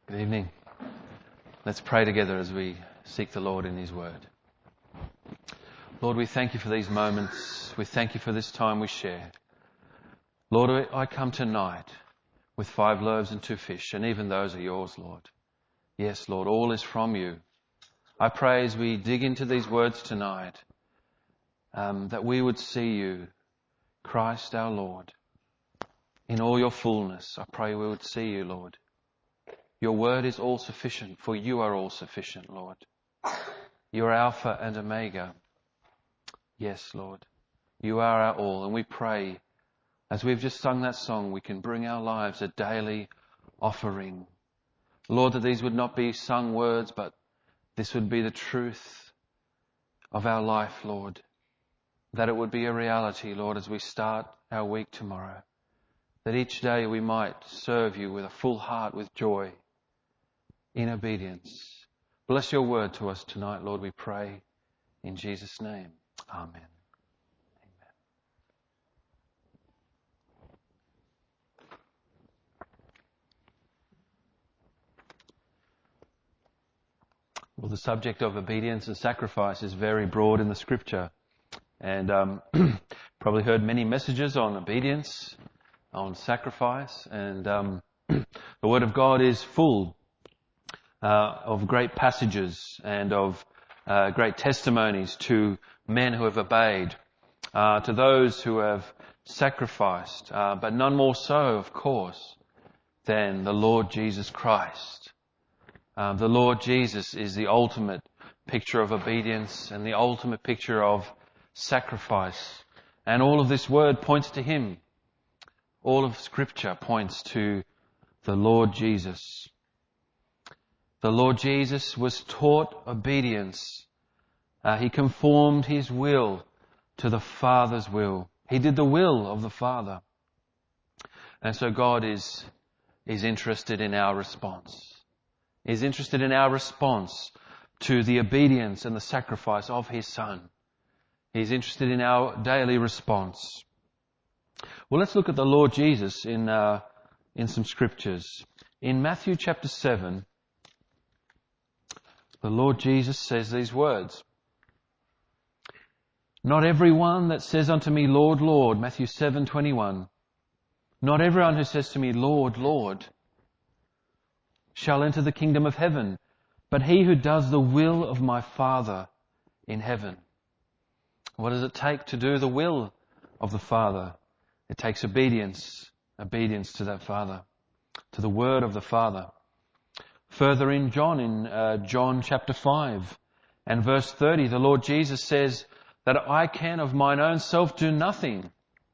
Good evening. Let's pray together as we seek the Lord in His Word. Lord, we thank You for these moments. We thank You for this time we share. Lord, I come tonight with 5 loaves and 2 fish, and even those are Yours, Lord. Yes, Lord, all is from You. I pray as we dig into these words tonight, that we would see You, Christ our Lord, in all Your fullness. I pray we would see You, Lord. Your word is all sufficient, for You are all sufficient, Lord. You are Alpha and Omega. Yes, Lord. You are our all. And we pray, as we've just sung that song, we can bring our lives a daily offering. Lord, that these would not be sung words, but this would be the truth of our life, Lord. That it would be a reality, Lord, as we start our week tomorrow. That each day we might serve You with a full heart, with joy, in obedience. Bless Your word to us tonight, Lord, we pray in Jesus' name. Amen. Amen. Well, the subject of obedience and sacrifice is very broad in the Scripture. And probably heard many messages on obedience, on sacrifice. And the Word of God is full of great passages and of great testimonies to men who have obeyed, to those who have sacrificed, but none more so, of course, than the Lord Jesus Christ. The Lord Jesus is the ultimate picture of obedience and the ultimate picture of sacrifice. And all of this word points to Him. All of Scripture points to the Lord Jesus. The Lord Jesus was taught obedience. He conformed His will to the Father's will. He did the will of the Father. And so God is interested in our response. He's interested in our response to the obedience and the sacrifice of His Son. He's interested in our daily response. Well, let's look at the Lord Jesus in some scriptures. In Matthew chapter 7, the Lord Jesus says these words. Not everyone that says unto me, Lord, Lord, Matthew 7:21. Not everyone who says to me, Lord, Lord, shall enter the kingdom of heaven, but he who does the will of my Father in heaven. What does it take to do the will of the Father? It takes obedience to that Father, to the word of the Father. Further in John chapter 5 and verse 30, the Lord Jesus says that I can of mine own self do nothing.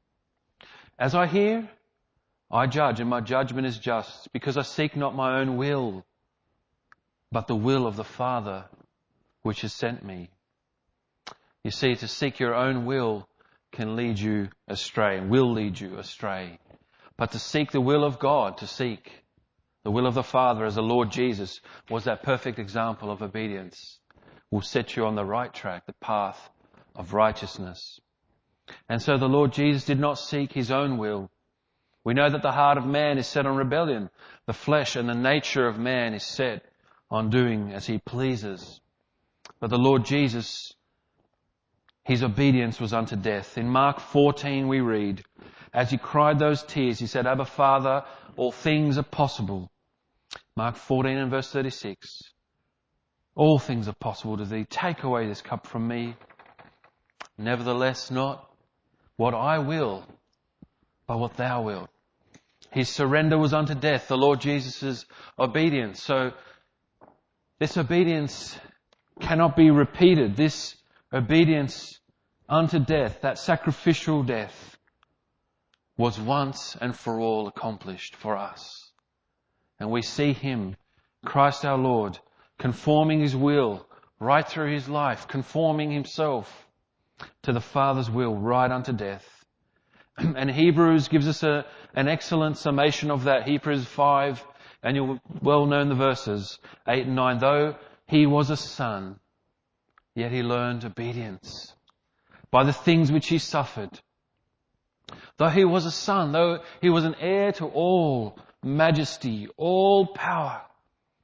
As I hear, I judge, and my judgment is just, because I seek not my own will, but the will of the Father which has sent me. You see, to seek your own will can lead you astray, and will lead you astray. But to seek the will of God, to seek the will of the Father, as the Lord Jesus was that perfect example of obedience, will set you on the right track, the path of righteousness. And so the Lord Jesus did not seek His own will. We know that the heart of man is set on rebellion. The flesh and the nature of man is set on doing as he pleases. But the Lord Jesus, His obedience was unto death. In Mark 14 we read, as He cried those tears, He said, Abba, Father, all things are possible. Mark 14 and verse 36. All things are possible to Thee. Take away this cup from me. Nevertheless, not what I will, but what Thou wilt. His surrender was unto death, the Lord Jesus' obedience. So this obedience cannot be repeated. This obedience unto death, that sacrificial death, was once and for all accomplished for us. And we see Him, Christ our Lord, conforming His will right through His life, conforming Himself to the Father's will right unto death. And Hebrews gives us an excellent summation of that. Hebrews 5, and you'll well know the verses 8 and 9. Though He was a son, yet He learned obedience by the things which He suffered. Though He was a son, though He was an heir to all majesty, all power,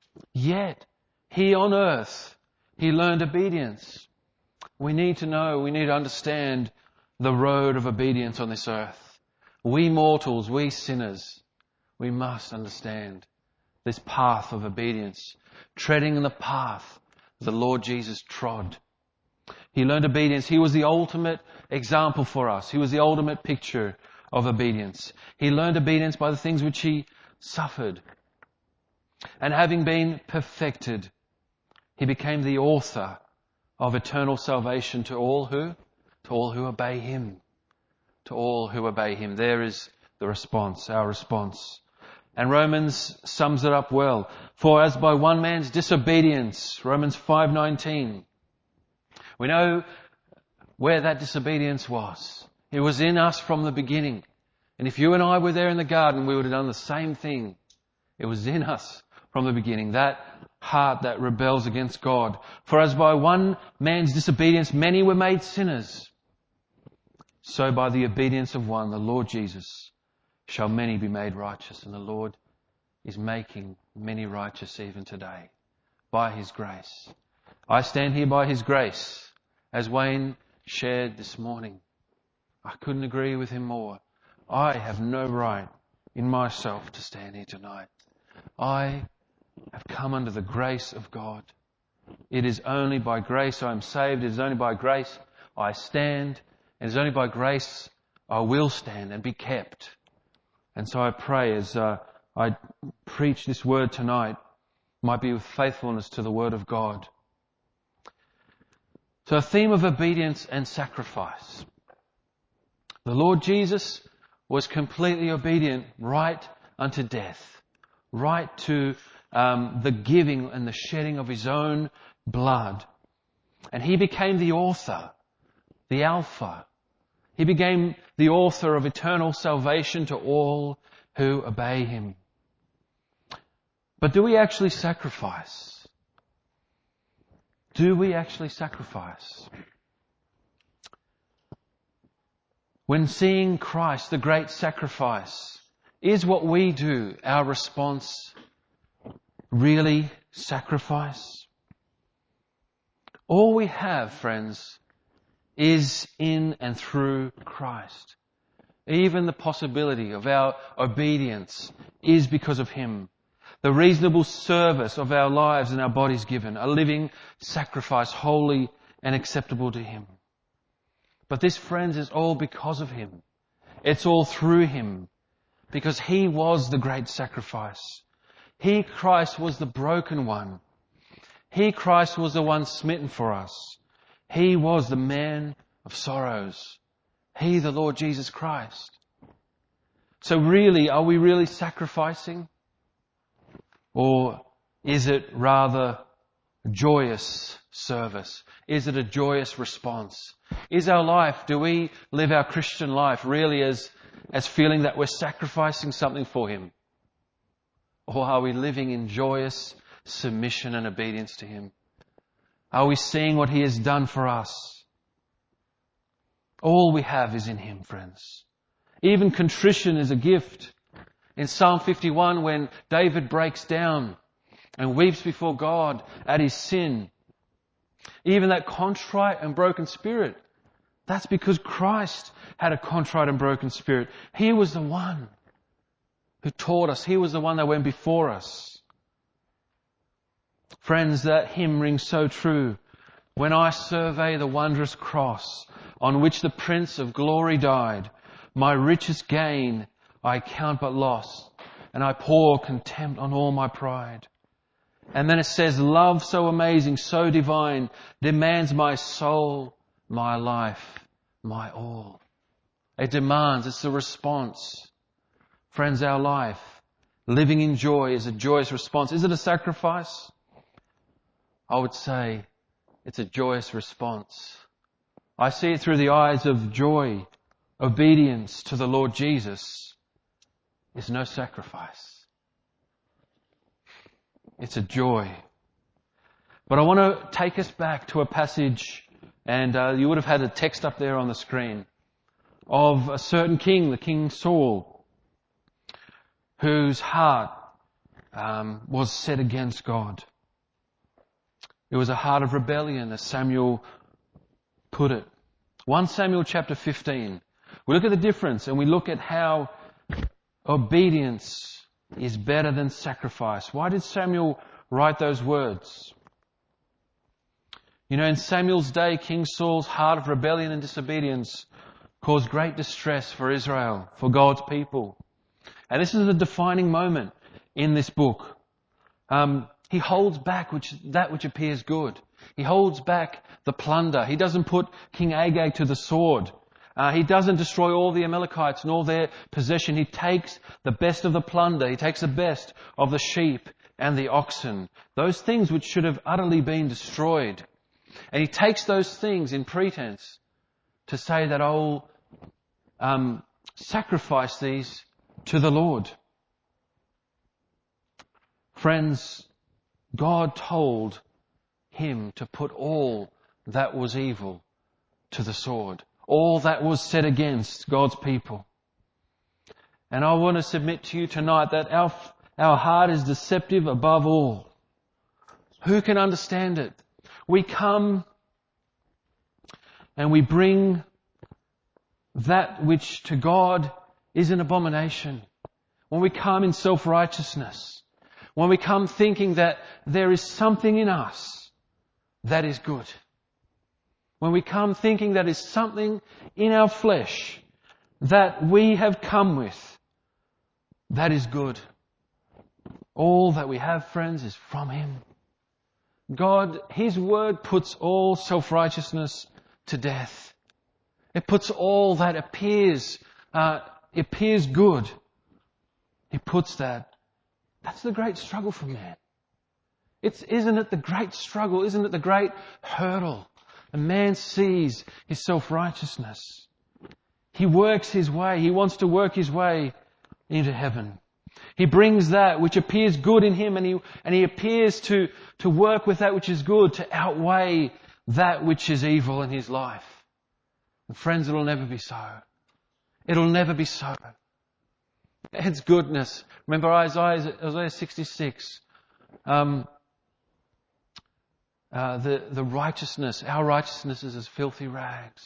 Yet, here on earth, he learned obedience. We need to know, we need to understand the road of obedience on this earth. We mortals, we sinners, we must understand this path of obedience, treading in the path the Lord Jesus trod. He learned obedience. He was the ultimate example for us. He was the ultimate picture of obedience. He learned obedience by the things which he suffered. And having been perfected, he became the author of eternal salvation to all who? To all who obey him. To all who obey him. There is the response, our response. And Romans sums it up well. For as by one man's disobedience, Romans 5:19, we know where that disobedience was. It was in us from the beginning. And if you and I were there in the garden, we would have done the same thing. It was in us from the beginning. That heart that rebels against God. For as by one man's disobedience many were made sinners, so by the obedience of one, the Lord Jesus, shall many be made righteous. And the Lord is making many righteous even today by his grace. I stand here by his grace, as Wayne shared this morning. I couldn't agree with him more. I have no right in myself to stand here tonight. I have come under the grace of God. It is only by grace I am saved. It is only by grace I stand. It is only by grace I will stand and be kept. And so I pray as I preach this word tonight, might be with faithfulness to the word of God. So a theme of obedience and sacrifice. The Lord Jesus was completely obedient right unto death, right to the giving and the shedding of his own blood. And he became the author, the Alpha. He became the author of eternal salvation to all who obey him. But do we actually sacrifice? Do we actually sacrifice? When seeing Christ, the great sacrifice, is what we do our response really sacrifice? All we have, friends, is in and through Christ. Even the possibility of our obedience is because of him. The reasonable service of our lives and our bodies given, a living sacrifice, holy and acceptable to him. But this, friends, is all because of him. It's all through him. Because he was the great sacrifice. He, Christ, was the broken one. He, Christ, was the one smitten for us. He was the man of sorrows. He, the Lord Jesus Christ. So really, are we really sacrificing? Or is it rather joyous service? Is it a joyous response? Is our life, do we live our Christian life really as feeling that we're sacrificing something for him? Or are we living in joyous submission and obedience to him? Are we seeing what he has done for us? All we have is in him, friends. Even contrition is a gift. In Psalm 51, when David breaks down and weeps before God at his sin, even that contrite and broken spirit, that's because Christ had a contrite and broken spirit. He was the one who taught us. He was the one that went before us. Friends, that hymn rings so true. When I survey the wondrous cross on which the Prince of Glory died, my richest gain I count but loss, and I pour contempt on all my pride. And then it says, love so amazing, so divine, demands my soul, my life, my all. It demands, it's a response. Friends, our life, living in joy, is a joyous response. Is it a sacrifice? I would say it's a joyous response. I see it through the eyes of joy. Obedience to the Lord Jesus is no sacrifice. It's a joy. But I want to take us back to a passage, and you would have had a text up there on the screen, of a certain king, the King Saul, whose heart was set against God. It was a heart of rebellion, as Samuel put it. 1 Samuel chapter 15. We look at the difference and we look at how obedience is better than sacrifice. Why did Samuel write those words? You know, in Samuel's day, King Saul's heart of rebellion and disobedience caused great distress for Israel, for God's people. And this is a defining moment in this book. He holds back that which appears good. He holds back the plunder. He doesn't put King Agag to the sword. He doesn't destroy all the Amalekites and all their possession. He takes the best of the plunder. He takes the best of the sheep and the oxen. Those things which should have utterly been destroyed. And he takes those things in pretense to say that I'll sacrifice these to the Lord. Friends, God told him to put all that was evil to the sword. All that was set against God's people. And I want to submit to you tonight that our heart is deceptive above all. Who can understand it? We come and we bring that which to God is an abomination. When we come in self-righteousness, when we come thinking that there is something in us that is good, when we come thinking that is something in our flesh that we have come with, that is good. All that we have, friends, is from Him. God, His Word puts all self-righteousness to death. It puts all that appears good. He puts that. That's the great struggle for man. Isn't it the great struggle? Isn't it the great hurdle? A man sees his self-righteousness. He works his way. He wants to work his way into heaven. He brings that which appears good in him, and he appears to work with that which is good to outweigh that which is evil in his life. And friends, it'll never be so. It'll never be so. It's goodness. Remember Isaiah 66. The righteousness, our righteousness is as filthy rags.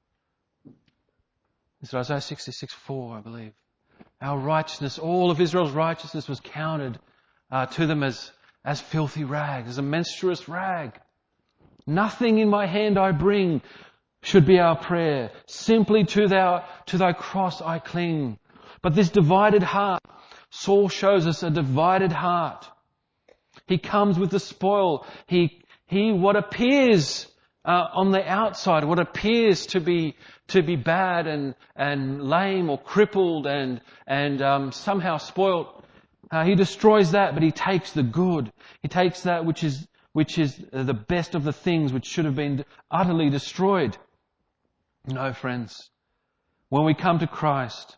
It's Isaiah 66:4, I believe. Our righteousness, all of Israel's righteousness was counted to them as filthy rags, as a menstruous rag. Nothing in my hand I bring should be our prayer. Simply to thy cross I cling. But this divided heart, Saul shows us a divided heart. He comes with the spoil. He what appears on the outside, what appears to be bad and lame or crippled and somehow spoilt, he destroys that, but he takes the good. He takes that which is the best of the things which should have been utterly destroyed. No, friends, when we come to Christ,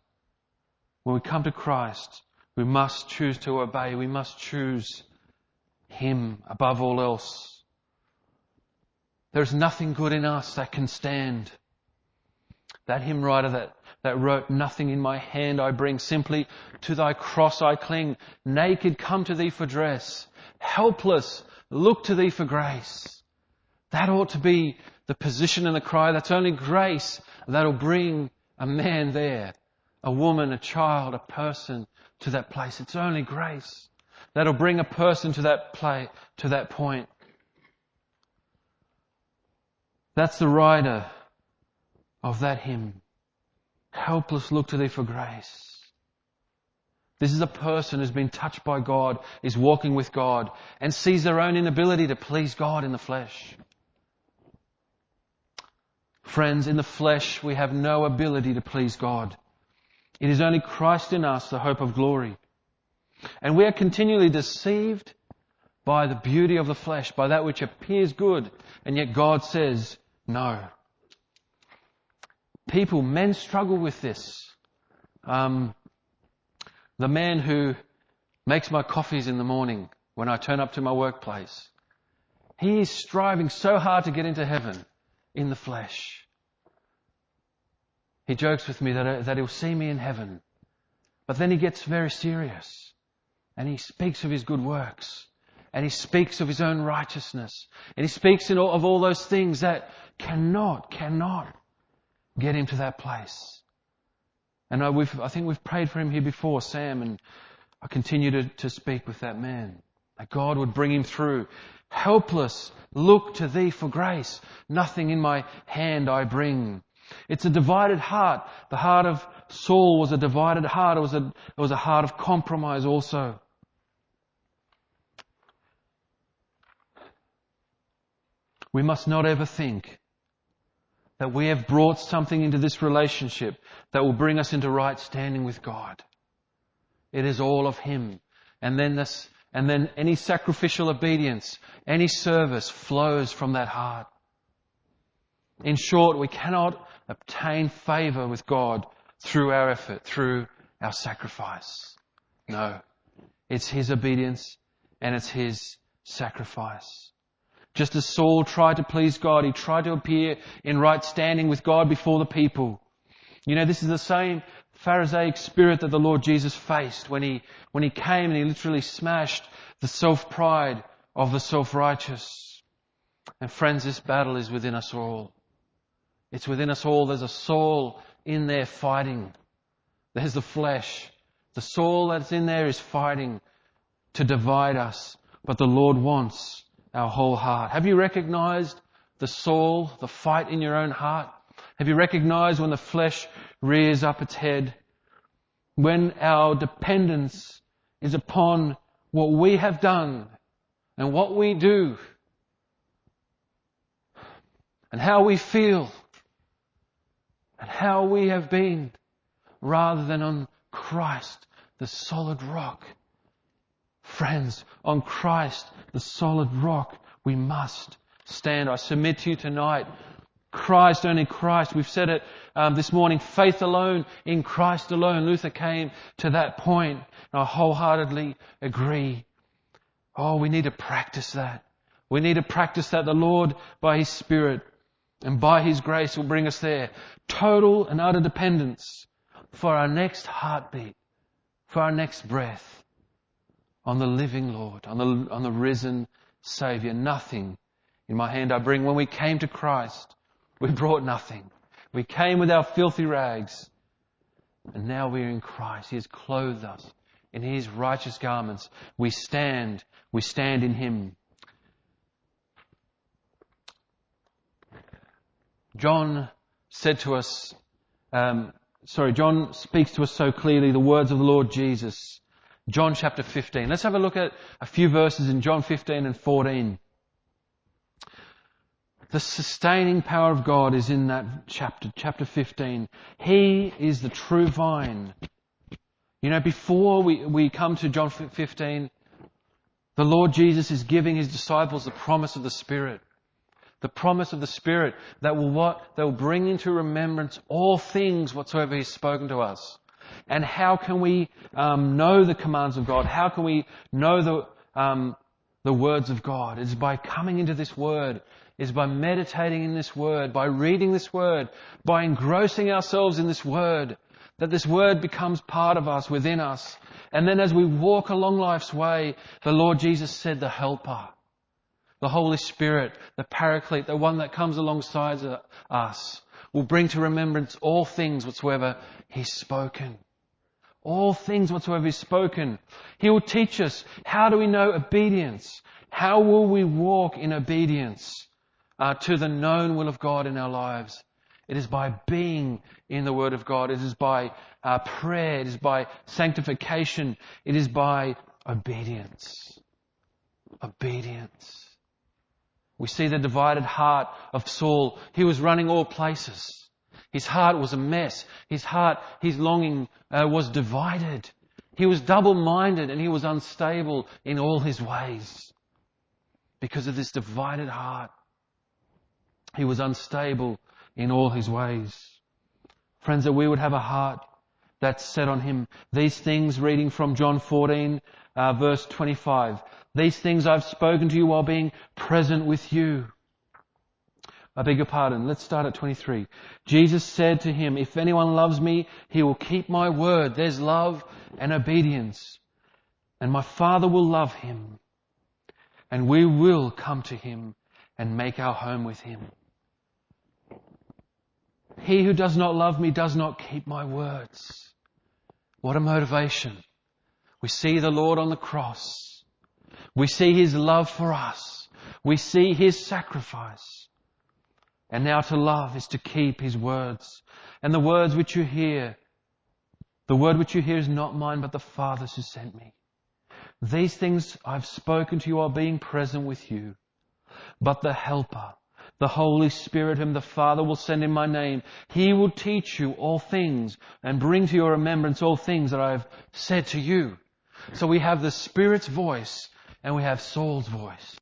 we must choose to obey. We must choose Him above all else. There's nothing good in us that can stand. That hymn writer that wrote, "Nothing in my hand I bring, simply to thy cross I cling. Naked come to thee for dress, helpless look to thee for grace." That ought to be the position and the cry. That's only grace that'll bring a man there, a woman, a child, a person to that place. It's only grace that'll bring a person to that point. That's the writer of that hymn. Helpless look to thee for grace. This is a person who's been touched by God, is walking with God, and sees their own inability to please God in the flesh. Friends, in the flesh we have no ability to please God. It is only Christ in us, the hope of glory. And we are continually deceived by the beauty of the flesh, by that which appears good, and yet God says, no. Men struggle with this. The man who makes my coffees in the morning when I turn up to my workplace, he is striving so hard to get into heaven in the flesh. He jokes with me that he'll see me in heaven. But then he gets very serious. And he speaks of his good works. And he speaks of his own righteousness. And he speaks of all those things that cannot get him to that place. And I think we've prayed for him here before, Sam, and I continue to speak with that man. That God would bring him through. Helpless, look to thee for grace. Nothing in my hand I bring. It's a divided heart. The heart of Saul was a divided heart. It was a heart of compromise also. We must not ever think that we have brought something into this relationship that will bring us into right standing with God. It is all of Him. And then any sacrificial obedience, any service flows from that heart. In short, we cannot obtain favour with God through our effort, through our sacrifice. No. It's His obedience and it's His sacrifice. Just as Saul tried to please God, he tried to appear in right standing with God before the people. You know, this is the same Pharisaic spirit that the Lord Jesus faced when he came and He literally smashed the self-pride of the self-righteous. And friends, this battle is within us all. It's within us all. There's a Saul in there fighting. There's the flesh. The Saul that's in there is fighting to divide us. But the Lord wants our whole heart. Have you recognized the Saul, the fight in your own heart? Have you recognized when the flesh rears up its head? When our dependence is upon what we have done and what we do and how we feel and how we have been, rather than on Christ, the solid rock. Friends, on Christ, the solid rock, we must stand. I submit to you tonight, Christ, only Christ. We've said it this morning, faith alone, in Christ alone. Luther came to that point, and I wholeheartedly agree. Oh, we need to practice that. We need to practice that. The Lord, by His Spirit and by His grace, will bring us there. Total and utter dependence for our next heartbeat, for our next breath, on the living Lord, on the risen Saviour. Nothing in my hand I bring. When we came to Christ, we brought nothing. We came with our filthy rags. And now we're in Christ. He has clothed us in His righteous garments. We stand in Him. John speaks to us so clearly the words of the Lord Jesus. John chapter 15. Let's have a look at a few verses in John 15 and 14. The sustaining power of God is in that chapter 15. He is the true vine. You know, before we come to John 15, the Lord Jesus is giving His disciples the promise of the Spirit. The promise of the Spirit that will bring into remembrance all things whatsoever He's spoken to us. And how can we know the commands of God? How can we know the words of God? It's by coming into this Word. It's by meditating in this Word, by reading this Word, by engrossing ourselves in this Word, that this Word becomes part of us, within us. And then as we walk along life's way, the Lord Jesus said, the Helper, the Holy Spirit, the Paraclete, the one that comes alongside us, will bring to remembrance all things whatsoever He's spoken. All things whatsoever He's spoken. He will teach us, how do we know obedience? How will we walk in obedience to the known will of God in our lives? It is by being in the Word of God. It is by prayer. It is by sanctification. It is by obedience. Obedience. We see the divided heart of Saul. He was running all places. His heart was a mess. His longing was divided. He was double-minded and he was unstable in all his ways. Because of this divided heart, he was unstable in all his ways. Friends, that we would have a heart that's set on Him. These things, reading from John 14, verse 25. These things I've spoken to you while being present with you. I beg your pardon. Let's start at 23. Jesus said to him, if anyone loves me, he will keep my word. There's love and obedience. And my Father will love him, and we will come to him and make our home with him. He who does not love me does not keep my words. What a motivation. We see the Lord on the cross. We see his love for us. We see his sacrifice. And now to love is to keep his words. And the words which you hear, the word which you hear is not mine, but the Father's who sent me. These things I've spoken to you are being present with you. But the Helper, the Holy Spirit, whom the Father will send in my name, he will teach you all things and bring to your remembrance all things that I have said to you. So we have the Spirit's voice and we have Saul's voice.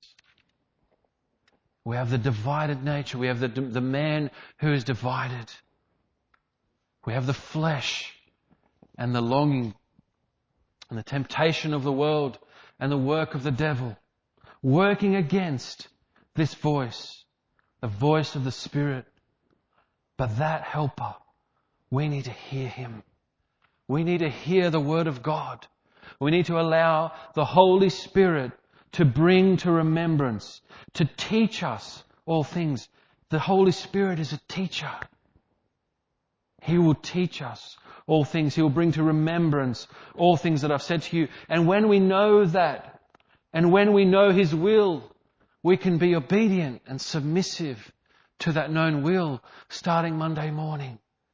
We have the divided nature. We have the man who is divided. We have the flesh and the longing and the temptation of the world and the work of the devil working against this voice, the voice of the Spirit. But that Helper, we need to hear him. We need to hear the Word of God. We need to allow the Holy Spirit to bring to remembrance, to teach us all things. The Holy Spirit is a teacher. He will teach us all things. He will bring to remembrance all things that I've said to you. And when we know that, and when we know his will, we can be obedient and submissive to that known will starting Monday morning.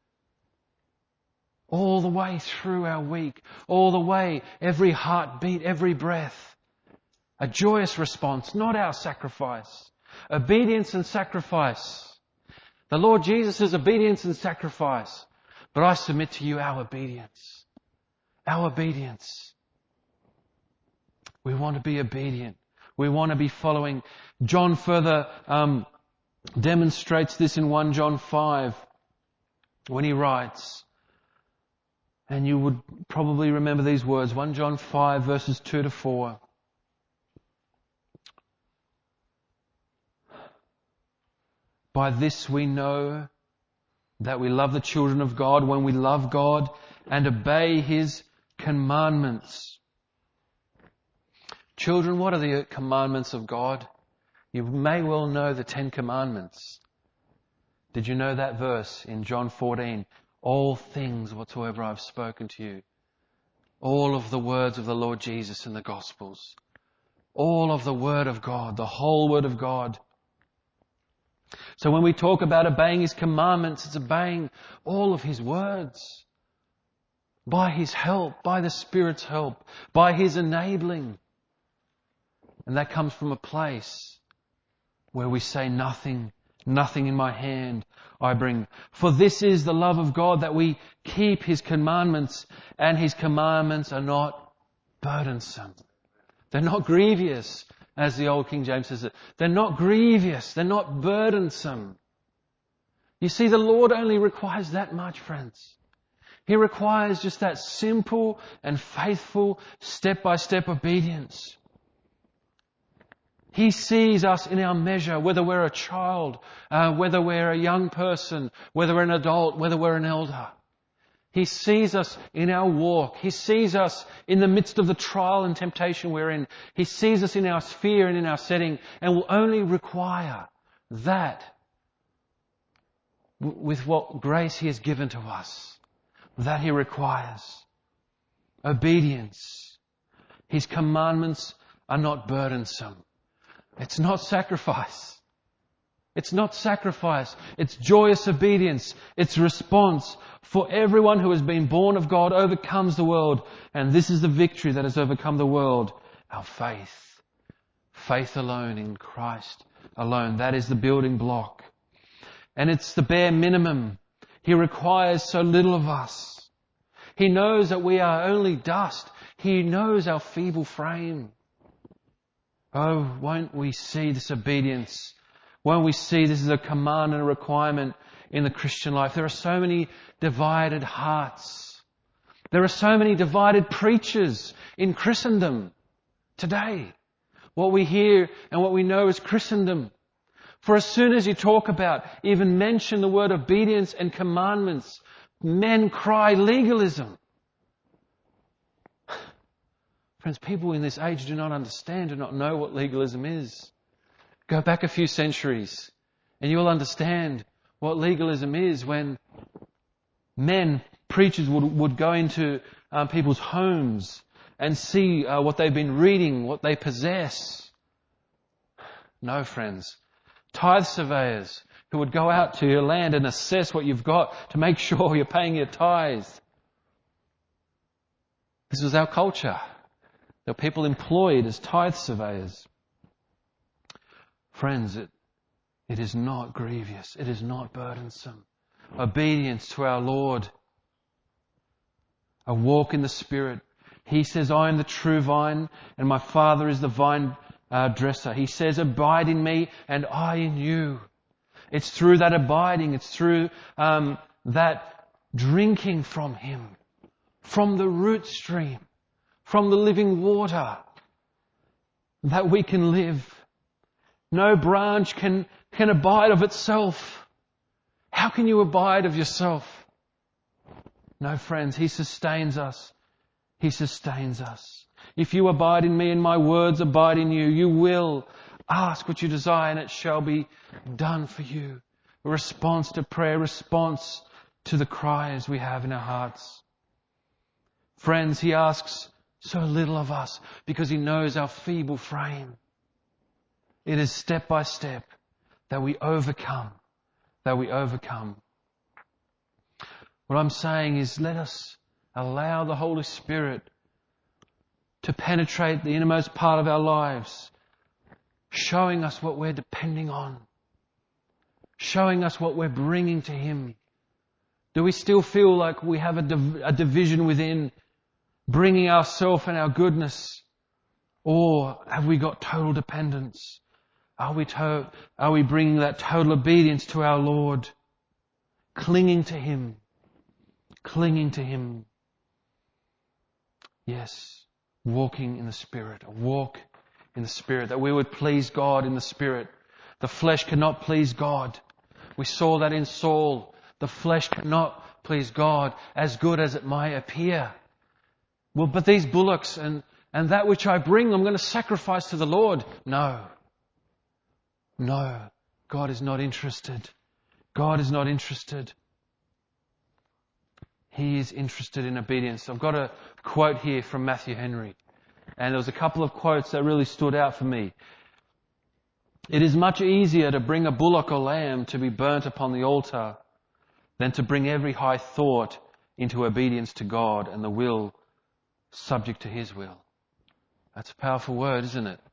All the way through our week, all the way, every heartbeat, every breath. A joyous response, not our sacrifice. Obedience and sacrifice. The Lord Jesus is obedience and sacrifice. But I submit to you our obedience. Our obedience. We want to be obedient. We want to be following. John further demonstrates this in 1 John 5 when he writes, and you would probably remember these words, 1 John 5 verses 2 to 4. By this we know that we love the children of God when we love God and obey his commandments. Children, what are the commandments of God? You may well know the 10 commandments. Did you know that verse in John 14? All things whatsoever I've spoken to you. All of the words of the Lord Jesus in the Gospels. All of the Word of God, the whole Word of God. So when we talk about obeying his commandments, it's obeying all of his words. By his help, by the Spirit's help, by his enabling. And that comes from a place where we say nothing in my hand I bring. For this is the love of God, that we keep his commandments, and his commandments are not burdensome. They're not grievous, as the old King James says it. They're not grievous. They're not burdensome. You see, the Lord only requires that much, friends. He requires just that simple and faithful step-by-step obedience. He sees us in our measure, whether we're a child, whether we're a young person, whether we're an adult, whether we're an elder. He sees us in our walk. He sees us in the midst of the trial and temptation we're in. He sees us in our sphere and in our setting, and will only require that with what grace he has given to us. That he requires. Obedience. His commandments are not burdensome. It's not sacrifice. It's not sacrifice. It's joyous obedience. It's response. For everyone who has been born of God overcomes the world. And this is the victory that has overcome the world. Our faith. Faith alone in Christ alone. That is the building block. And it's the bare minimum. He requires so little of us. He knows that we are only dust. He knows our feeble frame. Oh, won't we see this obedience? Won't we see this as a command and a requirement in the Christian life? There are so many divided hearts. There are so many divided preachers in Christendom today. What we hear and what we know is Christendom. For as soon as you talk about, even mention the word obedience and commandments, men cry legalism. Friends, people in this age do not understand, do not know what legalism is. Go back a few centuries and you will understand what legalism is when preachers would go into people's homes and see what they've been reading, what they possess. No, friends. Tithe surveyors who would go out to your land and assess what you've got to make sure you're paying your tithes. This was our culture. There were people employed as tithe surveyors. Friends, it is not grievous. It is not burdensome. Obedience to our Lord. A walk in the Spirit. He says, I am the true vine and my Father is the vine dresser. He says, abide in me and I in you. It's through that abiding, it's through that drinking from Him, from the root stream, from the living water, that we can live. No branch can abide of itself. How can you abide of yourself? No, friends, He sustains us. He sustains us. If you abide in me and my words abide in you, you will ask what you desire and it shall be done for you. A response to prayer, response to the cries we have in our hearts. Friends, He asks so little of us because He knows our feeble frame. It is step by step that we overcome. What I'm saying is let us allow the Holy Spirit to penetrate the innermost part of our lives, showing us what we're depending on, showing us what we're bringing to Him. Do we still feel like we have a division within, bringing ourselves and our goodness? Or have we got total dependence? Are we bringing that total obedience to our Lord? Clinging to Him. Clinging to Him. Yes. Walking in the Spirit. A walk in the Spirit. That we would please God in the Spirit. The flesh cannot please God. We saw that in Saul. The flesh cannot please God, as good as it might appear. Well, but these bullocks and that which I bring, I'm going to sacrifice to the Lord. No. God is not interested. God is not interested. He is interested in obedience. I've got a quote here from Matthew Henry. And there was a couple of quotes that really stood out for me. It is much easier to bring a bullock or lamb to be burnt upon the altar than to bring every high thought into obedience to God and the will subject to His will. That's a powerful word, isn't it?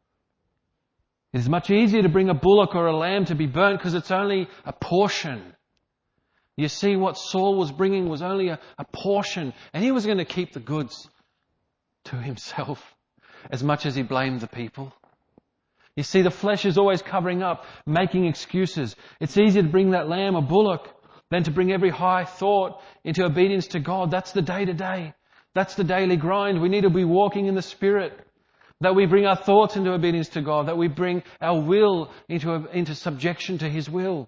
It is much easier to bring a bullock or a lamb to be burnt because it's only a portion. You see, what Saul was bringing was only a portion, and he was going to keep the goods to himself as much as he blamed the people. You see, the flesh is always covering up, making excuses. It's easier to bring that lamb or bullock than to bring every high thought into obedience to God. That's the day-to-day. That's the daily grind. We need to be walking in the Spirit. That we bring our thoughts into obedience to God. That we bring our will into subjection to His will.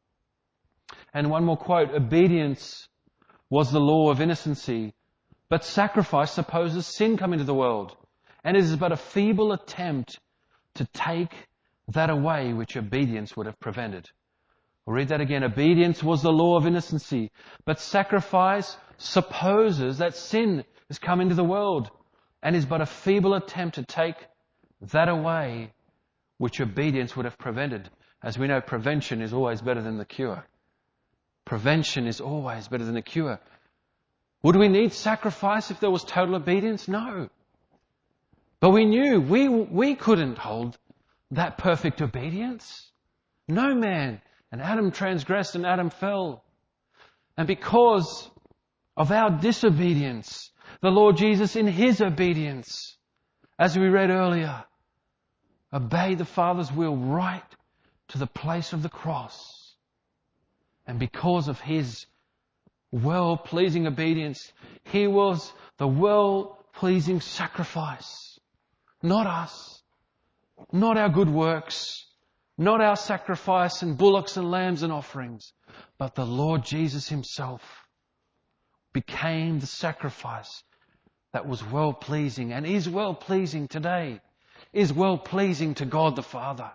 And one more quote. Obedience was the law of innocency, but sacrifice supposes sin come into the world. And it is but a feeble attempt to take that away which obedience would have prevented. I'll read that again. Obedience was the law of innocency, but sacrifice supposes that sin has come into the world and is but a feeble attempt to take that away which obedience would have prevented. As we know, prevention is always better than the cure. Prevention is always better than the cure. Would we need sacrifice if there was total obedience? No. But we knew we couldn't hold that perfect obedience. No man. And Adam transgressed and Adam fell. And because of our disobedience, the Lord Jesus in His obedience, as we read earlier, obeyed the Father's will right to the place of the cross. And because of His well-pleasing obedience, He was the well-pleasing sacrifice. Not us. Not our good works. Not our sacrifice and bullocks and lambs and offerings. But the Lord Jesus Himself became the sacrifice that was well-pleasing and is well-pleasing today, is well-pleasing to God the Father.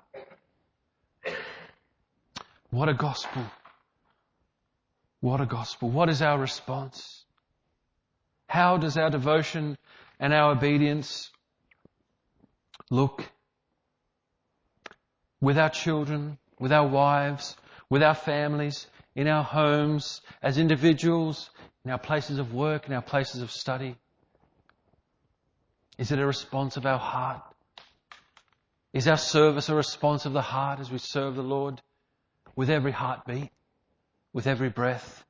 What a gospel. What a gospel. What is our response? How does our devotion and our obedience look? With our children, with our wives, with our families, in our homes, as individuals, in our places of work, in our places of study? Is it a response of our heart? Is our service a response of the heart as we serve the Lord with every heartbeat, with every breath?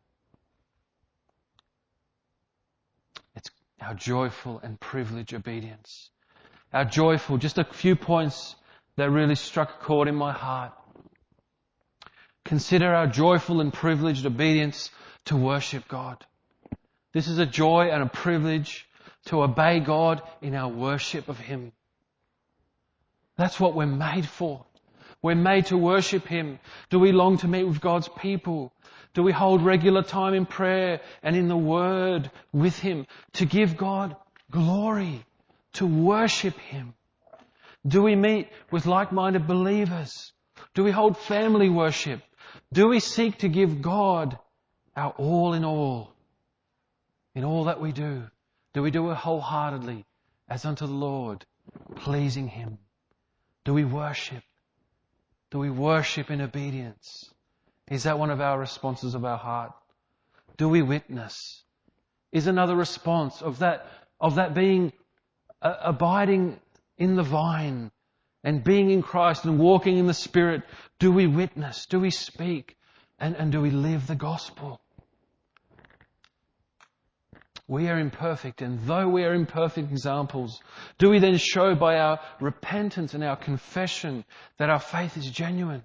It's our joyful and privileged obedience. Our joyful, just a few points that really struck a chord in my heart. Consider our joyful and privileged obedience to worship God. This is a joy and a privilege to obey God in our worship of Him. That's what we're made for. We're made to worship Him. Do we long to meet with God's people? Do we hold regular time in prayer and in the Word with Him to give God glory, to worship Him? Do we meet with like-minded believers? Do we hold family worship? Do we seek to give God our all in all that we do? Do we do it wholeheartedly as unto the Lord, pleasing Him? Do we worship? Do we worship in obedience? Is that one of our responses of our heart? Do we witness? Is another response of that being abiding in the vine and being in Christ and walking in the Spirit? Do we witness? Do we speak? And do we live the gospel? We are imperfect, and though we are imperfect examples, do we then show by our repentance and our confession that our faith is genuine?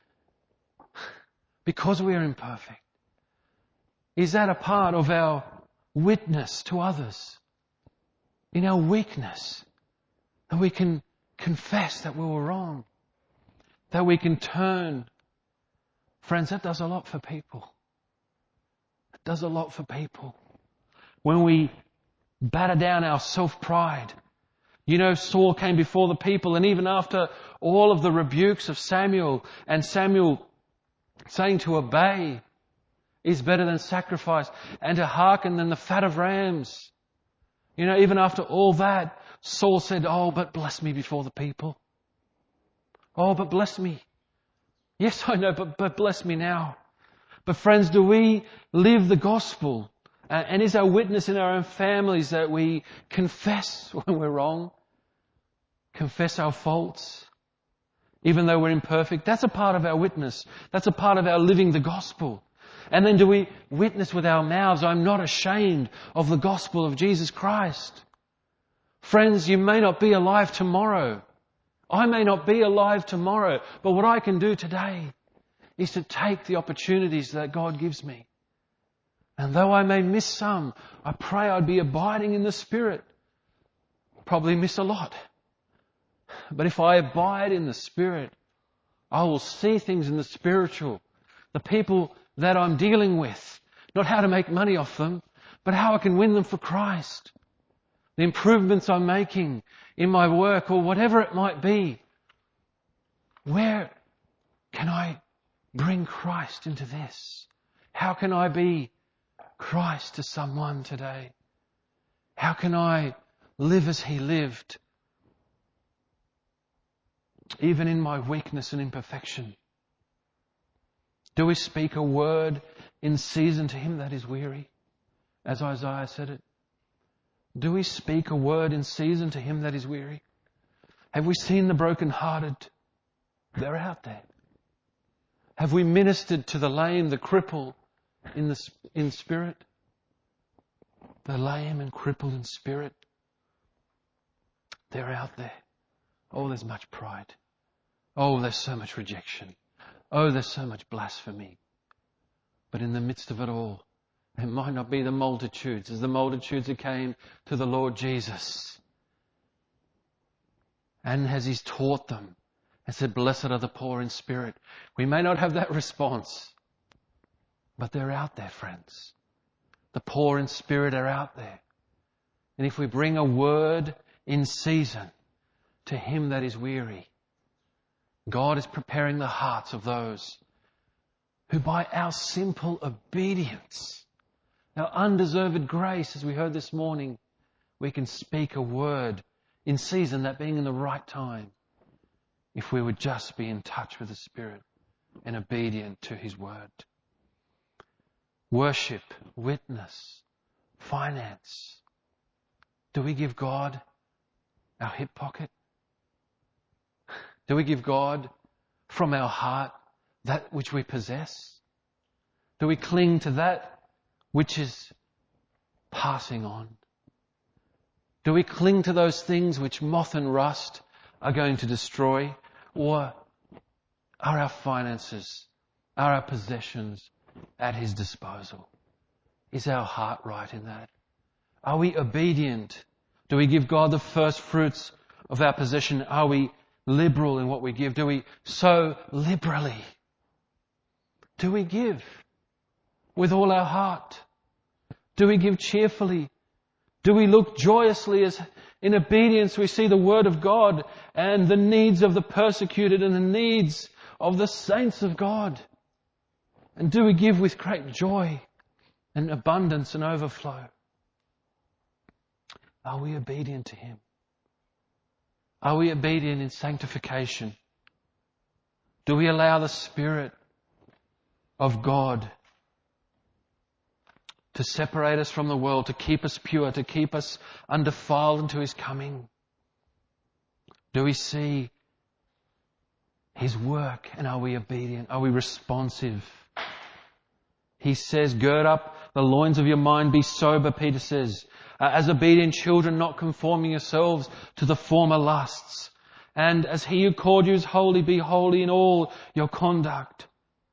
Because we are imperfect. Is that a part of our witness to others? In our weakness, that we can confess that we were wrong, that we can turn. Friends, that does a lot for people. It does a lot for people. When we batter down our self-pride. You know, Saul came before the people, and even after all of the rebukes of Samuel, and Samuel saying to obey is better than sacrifice, and to hearken than the fat of rams. You know, even after all that, Saul said, "Oh, but bless me before the people. Oh, but bless me. Yes, I know, but bless me now." But friends, do we live the gospel? And is our witness in our own families that we confess when we're wrong? Confess our faults, even though we're imperfect? That's a part of our witness. That's a part of our living the gospel. And then do we witness with our mouths, "I'm not ashamed of the gospel of Jesus Christ"? Friends, you may not be alive tomorrow. I may not be alive tomorrow. But what I can do today is to take the opportunities that God gives me. And though I may miss some, I pray I'd be abiding in the Spirit. Probably miss a lot. But if I abide in the Spirit, I will see things in the spiritual. The people that I'm dealing with. Not how to make money off them, but how I can win them for Christ. The improvements I'm making in my work or whatever it might be. Where can I bring Christ into this? How can I be Christ to someone today? How can I live as He lived? Even in my weakness and imperfection. Do we speak a word in season to him that is weary? As Isaiah said it. Do we speak a word in season to him that is weary? Have we seen the brokenhearted? They're out there. Have we ministered to the lame, the cripple in spirit? The lame and crippled in spirit. They're out there. Oh, there's much pride. Oh, there's so much rejection. Oh, there's so much blasphemy. But in the midst of it all, it might not be the multitudes as the multitudes that came to the Lord Jesus. And as He's taught them and said, "Blessed are the poor in spirit." We may not have that response, but they're out there, friends. The poor in spirit are out there. And if we bring a word in season to him that is weary, God is preparing the hearts of those who by our simple obedience, our undeserved grace, as we heard this morning, we can speak a word in season, that being in the right time, if we would just be in touch with the Spirit and obedient to his word. Worship, witness, finance. Do we give God our hip pocket? Do we give God from our heart that which we possess? Do we cling to that which is passing on? Do we cling to those things which moth and rust are going to destroy? Or are our finances, are our possessions at his disposal? Is our heart right in that? Are we obedient? Do we give God the first fruits of our possession? Are we liberal in what we give? Do we sow liberally? Do we give with all our heart? Do we give cheerfully? Do we look joyously as in obedience we see the Word of God and the needs of the persecuted and the needs of the saints of God? And do we give with great joy and abundance and overflow? Are we obedient to him? Are we obedient in sanctification? Do we allow the Spirit of God to separate us from the world, to keep us pure, to keep us undefiled unto his coming? Do we see his work and are we obedient? Are we responsive? He says, gird up the loins of your mind, be sober, Peter says. As obedient children, not conforming yourselves to the former lusts. And as he who called you is holy, be holy in all your conduct.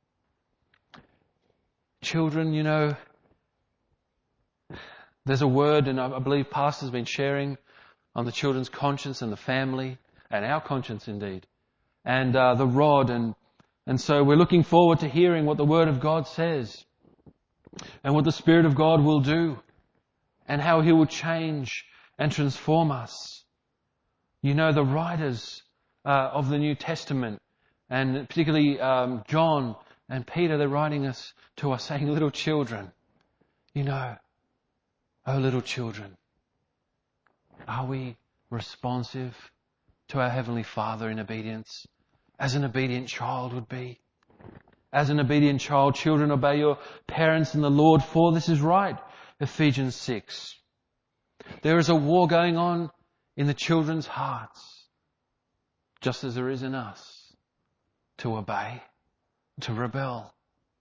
Children, you know, there's a word, and I believe Pastor's been sharing on the children's conscience and the family, and our conscience indeed, and the rod. And so we're looking forward to hearing what the Word of God says and what the Spirit of God will do and how he will change and transform us. You know, the writers of the New Testament, and particularly John and Peter, they're writing us to us saying, little children, you know, oh little children, are we responsive to our Heavenly Father in obedience, as an obedient child would be? As an obedient child, children, obey your parents in the Lord, for this is right. Ephesians 6. There is a war going on in the children's hearts, just as there is in us, to obey, to rebel.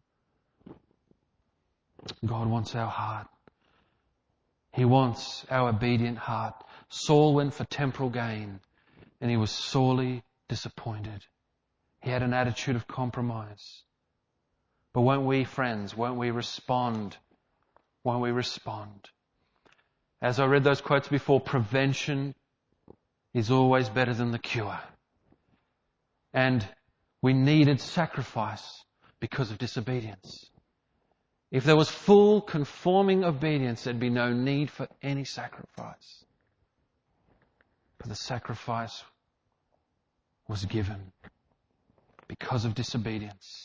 God wants our heart. He wants our obedient heart. Saul went for temporal gain, and he was sorely disappointed. He had an attitude of compromise. But won't we, friends, won't we respond? Won't we respond? As I read those quotes before, prevention is always better than the cure. And we needed sacrifice because of disobedience. If there was full conforming obedience, there'd be no need for any sacrifice. But the sacrifice was given because of disobedience.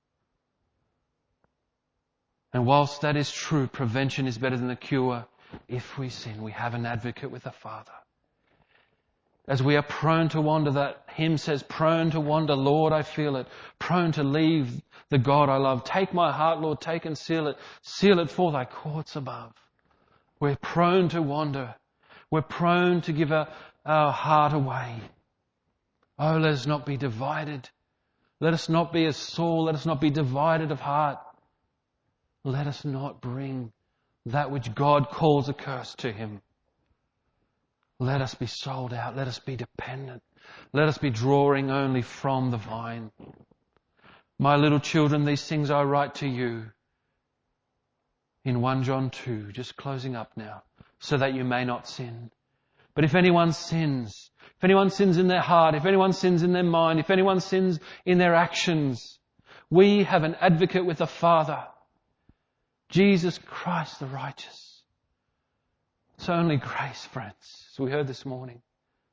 And whilst that is true, prevention is better than the cure. If we sin, we have an advocate with the Father. As we are prone to wander, that hymn says, prone to wander, Lord, I feel it. Prone to leave the God I love. Take my heart, Lord, take and seal it for thy courts above. We're prone to wander. We're prone to give our heart away. Oh, let us not be divided. Let us not be as Saul. Let us not be divided of heart. Let us not bring that which God calls a curse to him. Let us be sold out. Let us be dependent. Let us be drawing only from the vine. My little children, these things I write to you in 1 John 2, just closing up now, so that you may not sin. But if anyone sins in their heart, if anyone sins in their mind, if anyone sins in their actions, we have an advocate with the Father, Jesus Christ the righteous. It's only grace, friends, as we heard this morning.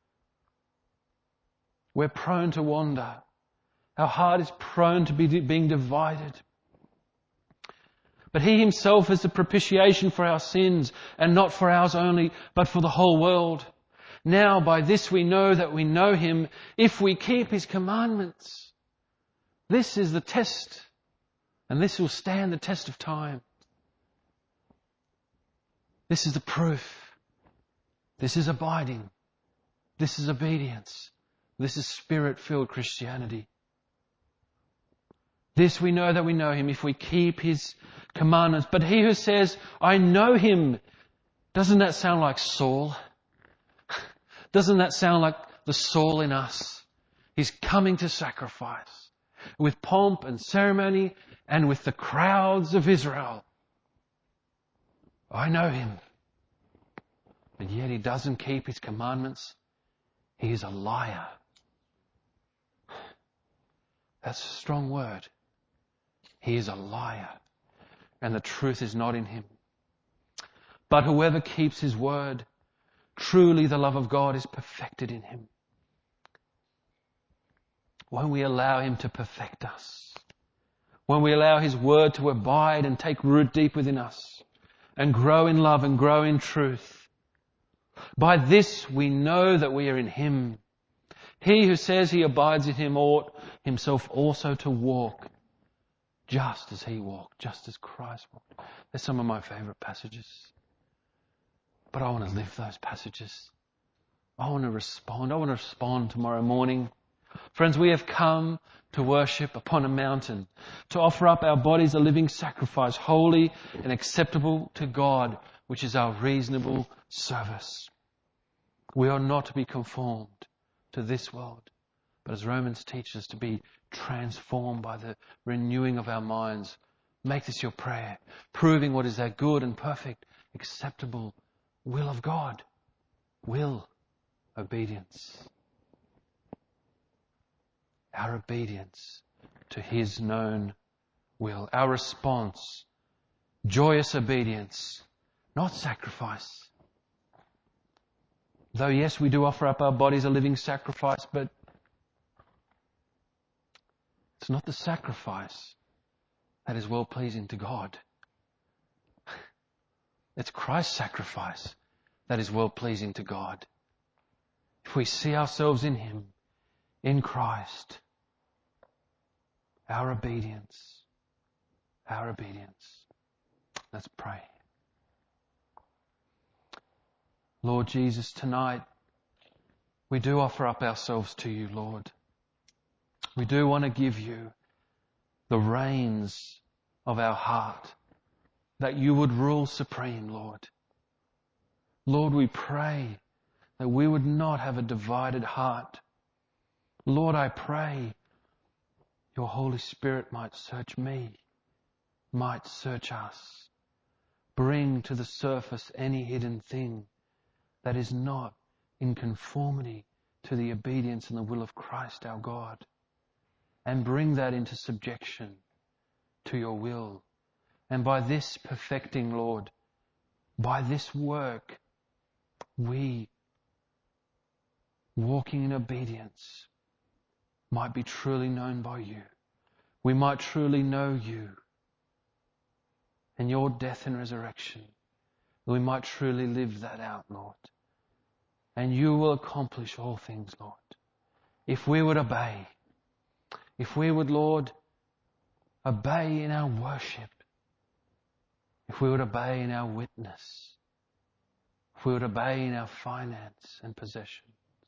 We're prone to wander. Our heart is prone to being divided. But He Himself is the propitiation for our sins, and not for ours only, but for the whole world. Now by this we know that we know Him, if we keep His commandments. This is the test, and this will stand the test of time. This is the proof. This is abiding. This is obedience. This is Spirit-filled Christianity. This we know that we know Him if we keep His commandments. But he who says, I know Him, doesn't that sound like Saul? Doesn't that sound like the Saul in us? He's coming to sacrifice with pomp and ceremony and with the crowds of Israel. I know Him. But yet He doesn't keep His commandments. He is a liar. That's a strong word. He is a liar, and the truth is not in Him. But whoever keeps His word, truly the love of God is perfected in him. When we allow Him to perfect us, when we allow His word to abide and take root deep within us, and grow in love and grow in truth, by this we know that we are in Him. He who says he abides in Him ought himself also to walk just as He walked, just as Christ walked. They're some of my favorite passages. But I want to live those passages. I want to respond. I want to respond tomorrow morning. Friends, we have come to worship upon a mountain, to offer up our bodies a living sacrifice, holy and acceptable to God, which is our reasonable service. We are not to be conformed to this world, but as Romans teaches, to be transformed by the renewing of our minds. Make this your prayer, proving what is that good and perfect, acceptable will of God. Will, obedience. Our obedience to His known will. Our response, joyous obedience, not sacrifice. Though yes, we do offer up our bodies a living sacrifice, but it's not the sacrifice that is well-pleasing to God. It's Christ's sacrifice that is well-pleasing to God. If we see ourselves in Him, in Christ, our obedience. Let's pray. Lord Jesus, tonight we do offer up ourselves to You, Lord. We do want to give You the reins of our heart, that You would rule supreme, Lord. Lord, we pray that we would not have a divided heart. Lord, I pray Your Holy Spirit might search me, might search us, bring to the surface any hidden thing that is not in conformity to the obedience and the will of Christ our God, and bring that into subjection to Your will. And by this perfecting, Lord, by this work, we, walking in obedience, might be truly known by You. We might truly know You and Your death and resurrection. We might truly live that out, Lord. And You will accomplish all things, Lord. If we would obey, if we would, Lord, obey in our worship, if we would obey in our witness, if we would obey in our finance and possession,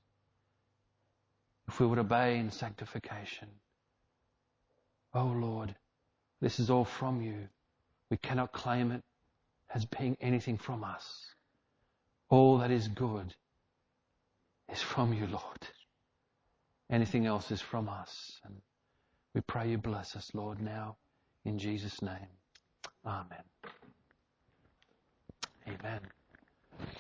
if we would obey in sanctification. Oh Lord, this is all from You. We cannot claim it as being anything from us. All that is good is from You, Lord. Anything else is from us. And we pray You bless us, Lord, now in Jesus' name. Amen. Amen.